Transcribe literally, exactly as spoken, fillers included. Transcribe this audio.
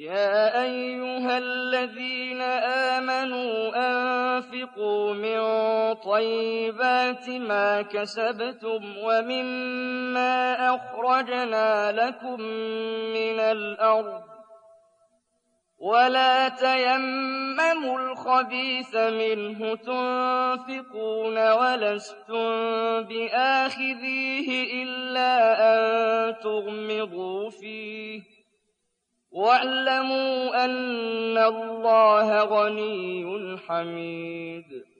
يَا أَيُّهَا الَّذِينَ آمَنُوا أَنفِقُوا مِن طَيِّبَاتِ مَا كَسَبْتُمْ وَمِمَّا أَخْرَجْنَا لَكُم مِّنَ الْأَرْضِ وَلَا تَيَمَّمُوا الْخَبِيثَ مِنْهُ تُنفِقُونَ وَلَسْتُم بِآخِذِيهِ إِلَّا أَن تُغْمِضُوا فِيهِ ۚ وَاعْلَمُوا أَنَّ اللَّهَ غَنِيٌّ حَمِيدٌ